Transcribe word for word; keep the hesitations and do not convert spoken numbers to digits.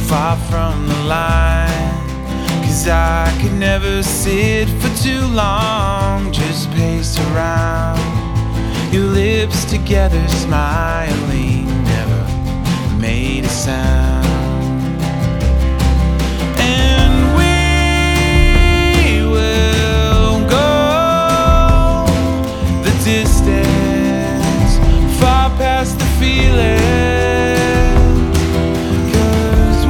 far from the line. Cause I could never sit for too long, just pace around. Your lips together smiling, never made a sound.